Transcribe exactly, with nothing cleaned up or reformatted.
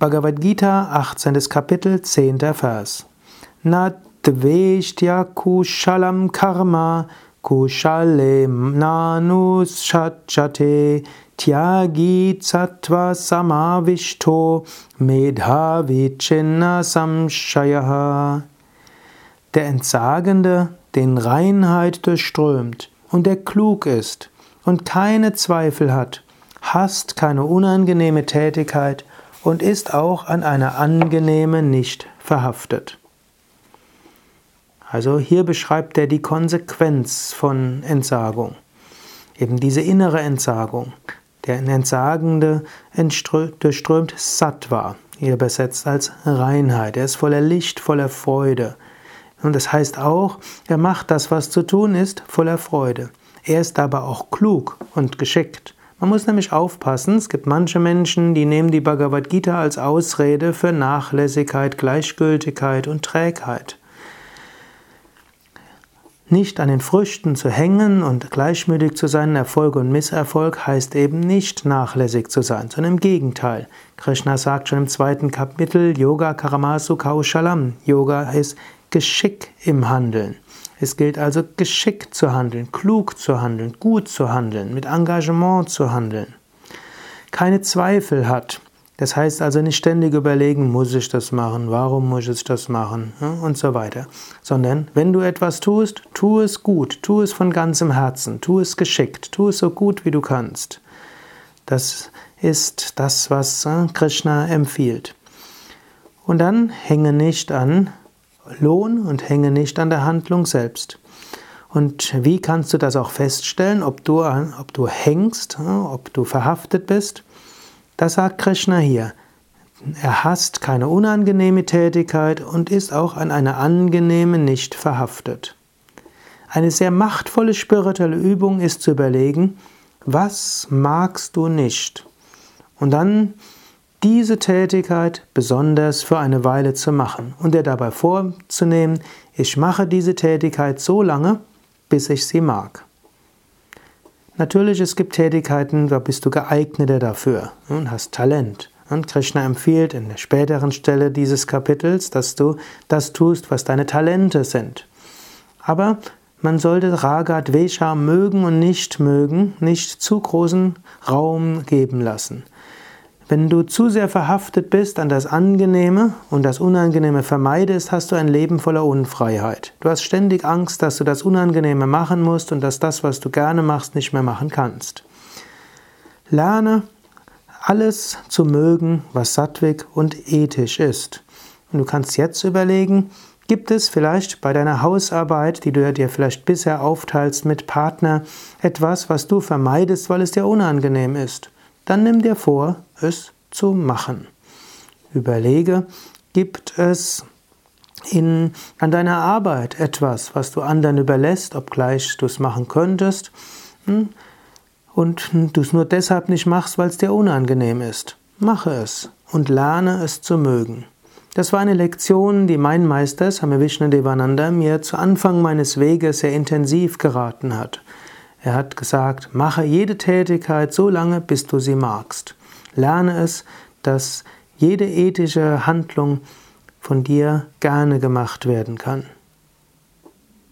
Bhagavad Gita, achtzehntes Kapitel, zehnter Vers. Na dveshtya kushalam karma kushale nanushachate tyagi sattva samavishto medhavi chinna samshayaha. Der Entsagende, den Reinheit durchströmt und der klug ist und keine Zweifel hat, hasst keine unangenehme Tätigkeit und ist auch an eine angenehme nicht verhaftet. Also hier beschreibt er die Konsequenz von Entsagung. Eben diese innere Entsagung. Der Entsagende durchströmt Sattva, hier übersetzt als Reinheit. Er ist voller Licht, voller Freude. Und das heißt auch, er macht das, was zu tun ist, voller Freude. Er ist aber auch klug und geschickt. Man muss nämlich aufpassen, es gibt manche Menschen, die nehmen die Bhagavad Gita als Ausrede für Nachlässigkeit, Gleichgültigkeit und Trägheit. Nicht an den Früchten zu hängen und gleichmütig zu sein, Erfolg und Misserfolg, heißt eben nicht nachlässig zu sein, sondern im Gegenteil. Krishna sagt schon im zweiten Kapitel, Yoga Karamasu Kaushalam. Yoga ist Geschick im Handeln. Es gilt also, geschickt zu handeln, klug zu handeln, gut zu handeln, mit Engagement zu handeln. Keine Zweifel hat. Das heißt also nicht ständig überlegen, muss ich das machen, warum muss ich das machen und so weiter. Sondern wenn du etwas tust, tu es gut, tu es von ganzem Herzen, tu es geschickt, tu es so gut wie du kannst. Das ist das, was Krishna empfiehlt. Und dann hänge nicht an Lohn und hänge nicht an der Handlung selbst. Und wie kannst du das auch feststellen, ob du, ob du hängst, ob du verhaftet bist? Das sagt Krishna hier. Er hasst keine unangenehme Tätigkeit und ist auch an eine angenehme nicht verhaftet. Eine sehr machtvolle spirituelle Übung ist zu überlegen, was magst du nicht? Und dann diese Tätigkeit besonders für eine Weile zu machen und dir dabei vorzunehmen, ich mache diese Tätigkeit so lange, bis ich sie mag. Natürlich, es gibt Tätigkeiten, da bist du geeigneter dafür und hast Talent. Und Krishna empfiehlt in der späteren Stelle dieses Kapitels, dass du das tust, was deine Talente sind. Aber man sollte Raga, Dvesha mögen und nicht mögen, nicht zu großen Raum geben lassen. Wenn du zu sehr verhaftet bist an das Angenehme und das Unangenehme vermeidest, hast du ein Leben voller Unfreiheit. Du hast ständig Angst, dass du das Unangenehme machen musst und dass das, was du gerne machst, nicht mehr machen kannst. Lerne alles zu mögen, was sattvik und ethisch ist. Und du kannst jetzt überlegen, gibt es vielleicht bei deiner Hausarbeit, die du dir vielleicht bisher aufteilst mit Partner, etwas, was du vermeidest, weil es dir unangenehm ist? Dann nimm dir vor, es zu machen. Überlege, gibt es in, an deiner Arbeit etwas, was du anderen überlässt, obgleich du es machen könntest, und du es nur deshalb nicht machst, weil es dir unangenehm ist. Mache es und lerne es zu mögen. Das war eine Lektion, die mein Meister, Swami Vishnadevananda, mir zu Anfang meines Weges sehr intensiv geraten hat. Er hat gesagt, mache jede Tätigkeit so lange, bis du sie magst. Lerne es, dass jede ethische Handlung von dir gerne gemacht werden kann.